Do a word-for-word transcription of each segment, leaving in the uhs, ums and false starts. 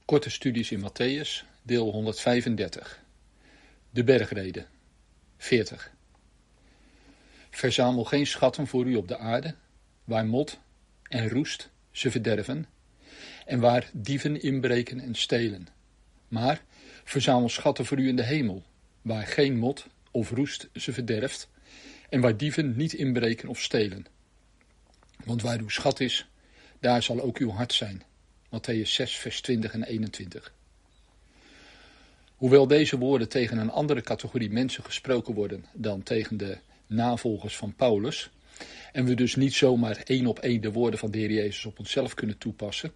Korte studies in Mattheüs, deel honderdvijfendertig. De bergrede, veertig. Verzamel geen schatten voor u op de aarde, waar mot en roest ze verderven, en waar dieven inbreken en stelen. Maar verzamel schatten voor u in de hemel, waar geen mot of roest ze verderft, en waar dieven niet inbreken of stelen. Want waar uw schat is, daar zal ook uw hart zijn. Mattheüs zes, vers twintig en eenentwintig. Hoewel deze woorden tegen een andere categorie mensen gesproken worden dan tegen de navolgers van Paulus, en we dus niet zomaar één op één de woorden van de Heer Jezus op onszelf kunnen toepassen,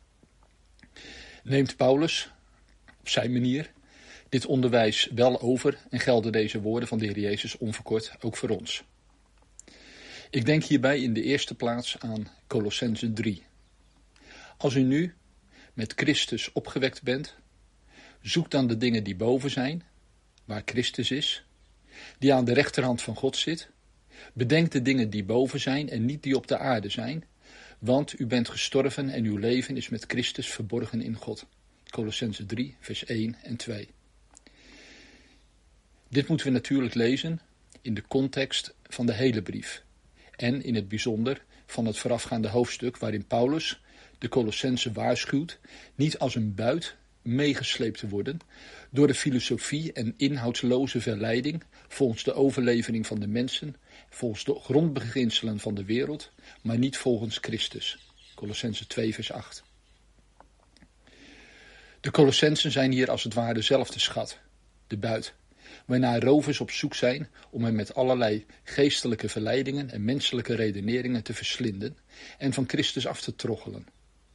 neemt Paulus, op zijn manier, dit onderwijs wel over en gelden deze woorden van de Heer Jezus onverkort ook voor ons. Ik denk hierbij in de eerste plaats aan Kolossenzen drie. Als u nu met Christus opgewekt bent, zoek dan de dingen die boven zijn, waar Christus is, die aan de rechterhand van God zit. Bedenk de dingen die boven zijn en niet die op de aarde zijn, want u bent gestorven en uw leven is met Christus verborgen in God. Kolossenzen drie, vers één en twee. Dit moeten we natuurlijk lezen in de context van de hele brief en in het bijzonder van het voorafgaande hoofdstuk waarin Paulus de Kolossenzen waarschuwt niet als een buit meegesleept te worden door de filosofie en inhoudsloze verleiding volgens de overlevering van de mensen, volgens de grondbeginselen van de wereld, maar niet volgens Christus. Kolossenzen twee vers acht. De Kolossenzen zijn hier als het ware zelf de schat, de buit, waarna rovers op zoek zijn om hem met allerlei geestelijke verleidingen en menselijke redeneringen te verslinden en van Christus af te troggelen.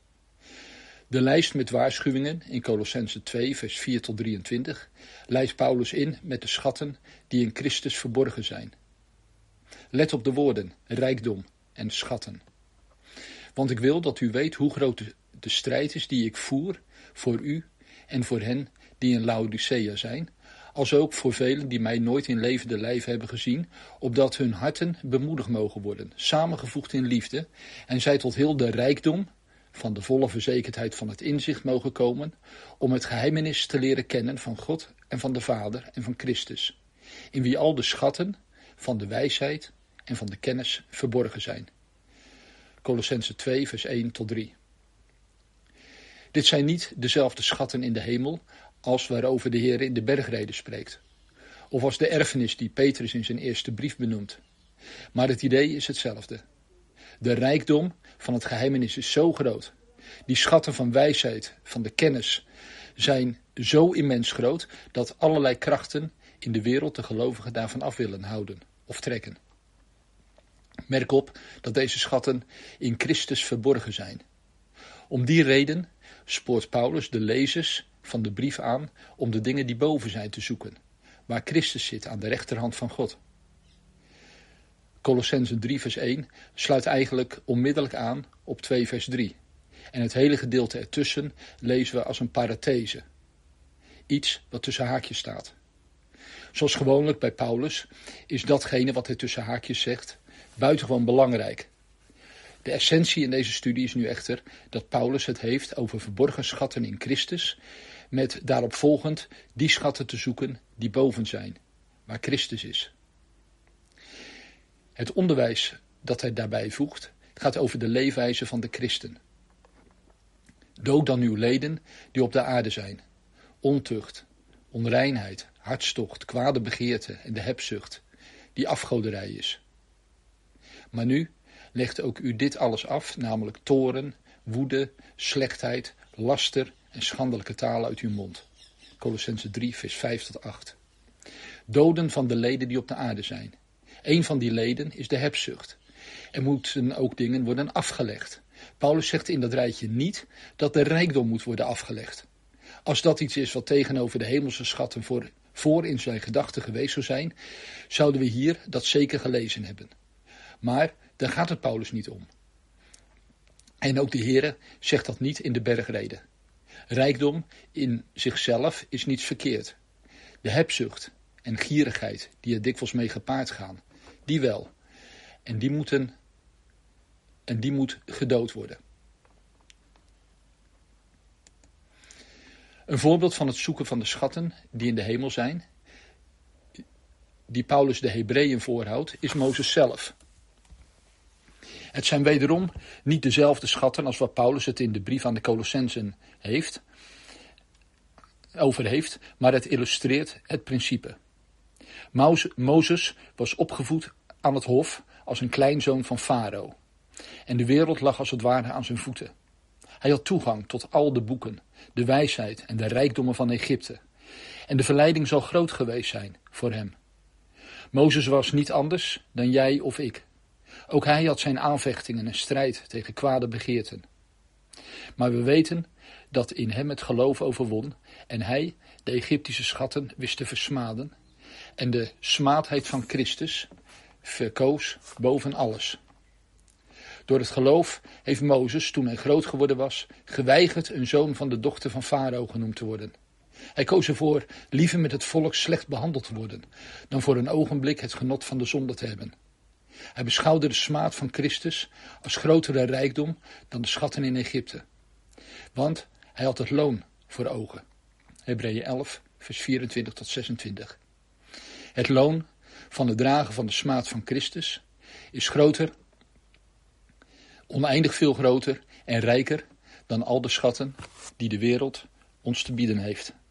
De lijst met waarschuwingen in Kolossenzen twee, vers vier tot drieëntwintig, leidt Paulus in met de schatten die in Christus verborgen zijn. Let op de woorden, rijkdom en schatten. Want ik wil dat u weet hoe groot de, de strijd is die ik voer voor u en voor hen die in Laodicea zijn, als ook voor velen die mij nooit in levende lijf hebben gezien, opdat hun harten bemoedigd mogen worden, samengevoegd in liefde, en zij tot heel de rijkdom van de volle verzekerdheid van het inzicht mogen komen, om het geheimenis te leren kennen van God en van de Vader en van Christus, in wie al de schatten van de wijsheid en van de kennis verborgen zijn. Kolossenzen twee, vers één tot drie. Dit zijn niet dezelfde schatten in de hemel als waarover de Heer in de bergrede spreekt, of als de erfenis die Petrus in zijn eerste brief benoemt. Maar het idee is hetzelfde. De rijkdom van het geheimenis is zo groot. Die schatten van wijsheid, van de kennis, zijn zo immens groot dat allerlei krachten in de wereld de gelovigen daarvan af willen houden of trekken. Merk op dat deze schatten in Christus verborgen zijn. Om die reden spoort Paulus de lezers van de brief aan om de dingen die boven zijn te zoeken, waar Christus zit aan de rechterhand van God. Kolossenzen drie vers één sluit eigenlijk onmiddellijk aan op twee vers drie. En het hele gedeelte ertussen lezen we als een parathese. Iets wat tussen haakjes staat. Zoals gewoonlijk bij Paulus is datgene wat hij tussen haakjes zegt buitengewoon belangrijk. De essentie in deze studie is nu echter dat Paulus het heeft over verborgen schatten in Christus, met daarop volgend die schatten te zoeken die boven zijn, waar Christus is. Het onderwijs dat hij daarbij voegt gaat over de leefwijze van de christen. Dood dan uw leden die op de aarde zijn, ontucht, onreinheid, hartstocht, kwade begeerte en de hebzucht, die afgoderij is. Maar nu legt ook u dit alles af, namelijk toorn, woede, slechtheid, laster en schandelijke taal uit uw mond. Kolossenzen drie, vers vijf tot acht. Doden van de leden die op de aarde zijn. Een van die leden is de hebzucht. Er moeten ook dingen worden afgelegd. Paulus zegt in dat rijtje niet dat de rijkdom moet worden afgelegd. Als dat iets is wat tegenover de hemelse schatten voor, voor in zijn gedachten geweest zou zijn, zouden we hier dat zeker gelezen hebben. Maar daar gaat het Paulus niet om. En ook de Heere zegt dat niet in de bergrede. Rijkdom in zichzelf is niets verkeerd. De hebzucht en gierigheid die er dikwijls mee gepaard gaan, die wel. En die moeten, en die moet gedood worden. Een voorbeeld van het zoeken van de schatten die in de hemel zijn, die Paulus de Hebreeën voorhoudt, is Mozes zelf. Het zijn wederom niet dezelfde schatten als wat Paulus het in de brief aan de Colossensen heeft, over heeft, maar het illustreert het principe. Mozes was opgevoed aan het hof als een kleinzoon van Farao. En de wereld lag als het ware aan zijn voeten. Hij had toegang tot al de boeken, de wijsheid en de rijkdommen van Egypte. En de verleiding zal groot geweest zijn voor hem. Mozes was niet anders dan jij of ik. Ook hij had zijn aanvechtingen en strijd tegen kwade begeerten. Maar we weten dat in hem het geloof overwon en hij de Egyptische schatten wist te versmaden en de smaadheid van Christus verkoos boven alles. Door het geloof heeft Mozes, toen hij groot geworden was, geweigerd een zoon van de dochter van Farao genoemd te worden. Hij koos ervoor liever met het volk slecht behandeld te worden, dan voor een ogenblik het genot van de zonde te hebben. Hij beschouwde de smaad van Christus als grotere rijkdom dan de schatten in Egypte. Want hij had het loon voor ogen. Hebreeën elf, vers vierentwintig tot zesentwintig. Het loon van het dragen van de smaad van Christus is groter, oneindig veel groter en rijker dan al de schatten die de wereld ons te bieden heeft.